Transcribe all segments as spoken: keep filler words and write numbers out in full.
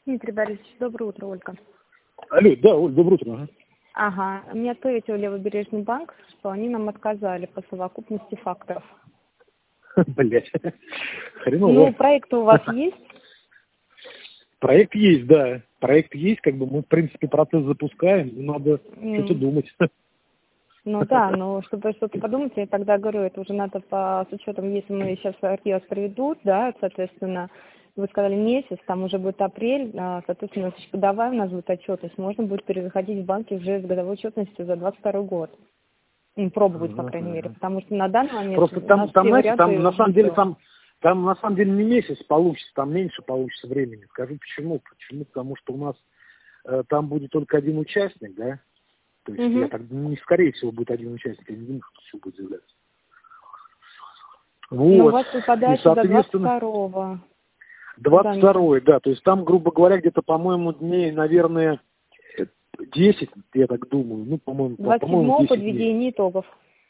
Дмитрий Борисович, доброе утро, Ольга. Алло, да, Оль, доброе утро. Ага. Ага, мне ответил Левобережный банк, что они нам отказали по совокупности факторов. Блять, хреново. Ну, проект у вас есть? Проект есть, да. Проект есть, как бы мы, в принципе, процесс запускаем, но надо Mm. что-то думать. Ну да, но чтобы что-то подумать, я тогда говорю, это уже надо по, с учетом, если мы сейчас архив проведут, да, соответственно, вы сказали месяц, там уже будет апрель, а, соответственно, годовая у нас будет отчетность, можно будет переходить в банки уже с годовой отчетностью за двадцать второй год. Ну, пробовать, по Ага, крайней мере, ага. потому что на данный момент Просто у там, нас там, все знаете, варианты там на самом уже деле, всё. там, там на самом деле не месяц получится, там меньше получится времени. Скажу почему. Почему? Потому что у нас э, там будет только один участник, да? То есть Угу. я так, не скорее всего будет один участник, я не думаю, что все будет заявляться. Но у Вот. вас И, выпадает до двадцать соответственно, второго. двадцать второй, да, то есть там, грубо говоря, где-то, по-моему, дней, наверное, десять, я так думаю, ну, по-моему, по- двадцать по-моему, седьмого десять дней. подведение итогов.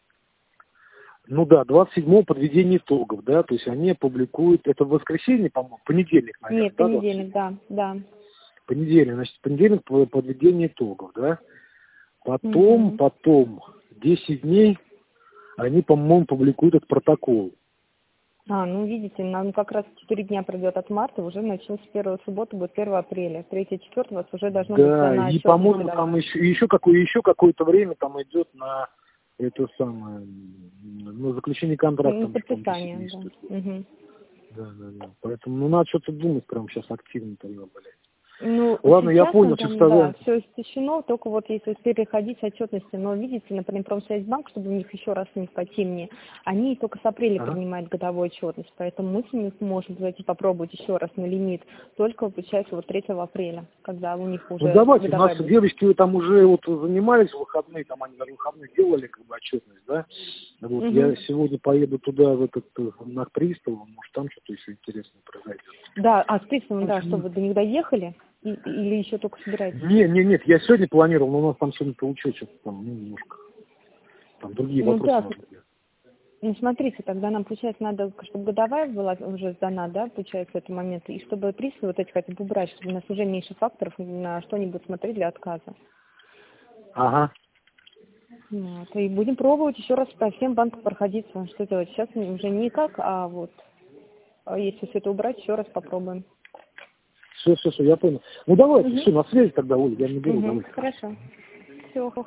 Ну да, двадцать седьмого подведение итогов, да, то есть они опубликуют, это в воскресенье, по-моему, понедельник, наверное, Нет, да, понедельник, двадцать седьмого? да, да. Понедельник, значит, понедельник по- подведение итогов, да, потом, Угу. потом, десять дней они, по-моему, публикуют этот протокол. А, ну видите, нам как раз четыре дня пройдет от марта, уже начнется с первой субботы, будет первого апреля. третье четвёртое у вас уже должно быть Да, дана и, отчетность по-моему, там годовая. еще, еще, какое, еще какое-то время там идет на это самое, на заключение контракта, Ну, там еще, по-моему, десять подписание, дней да. стоит. Угу. Да, да, да. Поэтому, ну, надо что-то думать прямо сейчас активно тогда, блядь. Ну, Ладно, я сейчас понял, мы что там, да, сказать. все истощено, только вот если переходить с отчетности. Но видите, например, Промсвязьбанк, чтобы у них еще раз не пойти мне, они только с апреля Ага. принимают годовую отчетность, поэтому мы с ними можем зайти попробовать еще раз на лимит, только, получается, вот третьего апреля, когда у них Ну, уже давайте, годовая наши будет. девочки вы там уже вот занимались в выходные, там они на выходные делали как бы отчетность, да? Вот, я Мгм. сегодня поеду туда, в этот, э, на Пристав, может, там что-то еще интересное произойдет. Да, а с приставом, В да, что общем, вы до них доехали? И- или еще только собираетесь? не, не, нет, я сегодня планировал, но у нас там сегодня получилось что-то там, ну, немножко, там другие Ну вопросы да, нужны. ну смотрите, тогда нам, получается, надо, чтобы годовая была уже сдана, да, получается, в этот момент, и чтобы приставы вот эти хотя бы убрать, чтобы у нас уже меньше факторов на что-нибудь смотреть для отказа. Ага. Вот. И будем пробовать еще раз по всем банкам проходиться. Что делать? Сейчас уже никак, а вот а если все это убрать, еще раз попробуем. Все, все, все, я понял. Ну давайте, Угу. все, на связи тогда, Оля, я не беру, Угу. давайте. Хорошо. Все.